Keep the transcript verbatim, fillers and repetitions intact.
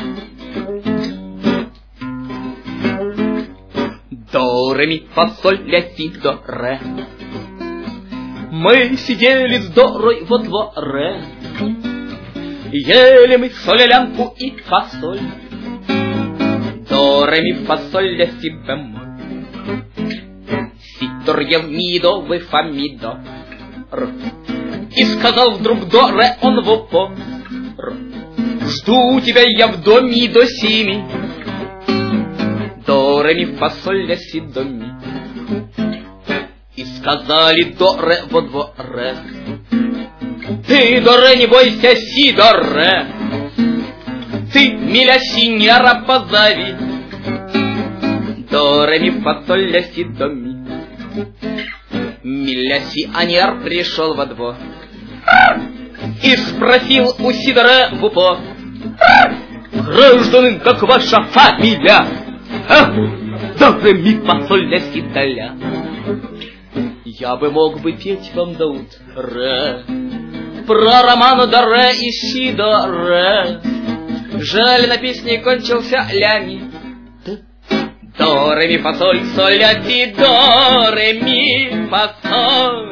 До, ре, ми, фа, соль, ля, си, до, ре. Мы сидели с Дорой во дворе, ели мы соль-лянку и фасоль. До, ре, ми, фа, соль, ля, си, бемоль. Си, до, ре, ми, до, вы, фа, ми, до, р. И сказал вдруг до, ре, он в упор: жду тебя я в до, ми, до, си, ми. До, ре, ми, фа, соль, ля, си, до, ми. И сказали до, ре, во дворе: ты, до, ре, не бойся, си, до, ре. Ты, миля, синьора, позови. До, ре, ми, фа, соль, ля, си, до, ми. Миля, синьор пришел во двор и спросил у си, до, ре, в упор: гражданин, как ваша фамилия? А? До, ре, ми, фа, соль, ля, си, до, ля. Я бы мог бы петь вам до утра про роману до, ре и си, до, ре. Жаль, на песне кончился ля, ми. До, ре, ми, фа, соль, соль, ля, си, до, ре, ми, фа, соль.